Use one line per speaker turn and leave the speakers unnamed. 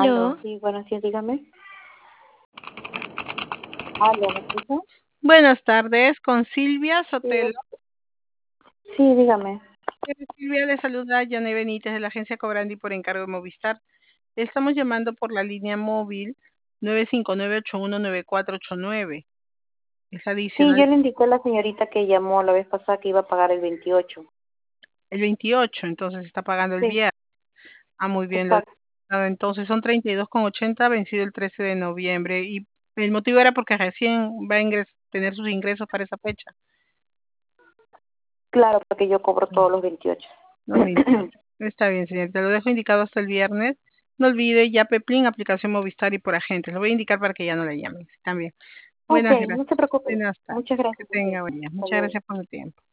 Aló,
Aló,
sí, buenos días, dígame. Aló, ¿me escucha?
buenas tardes, con Silvia
Sí,
Sotelo.
sí, dígame.
Silvia le saluda Yaney Benítez de la agencia Cobrandi por encargo de Movistar. Estamos llamando por la línea móvil 959-819489. Es
Sí,
adicional
yo le indiqué a la señorita que llamó la vez pasada que iba a pagar el 28.
el 28, entonces está pagando el
Sí,
viernes. Ah, muy bien.
exacto.
Entonces son 32,80 vencido el 13 de noviembre. Y el motivo era porque recién va a tener sus ingresos para esa fecha.
Claro, porque yo cobro todos los 28.
Los 28. Está bien, señorita. Lo dejo indicado hasta el viernes. No olvide ya Peplin, aplicación Movistar y por agentes. Lo voy a indicar para que ya no le llamen. También.
Ok,
Buenas gracias.
no se preocupe.
Buenas tardes.
Muchas
Que
gracias.
tenga buen día.
Hasta
Muchas
luego.
gracias por su tiempo.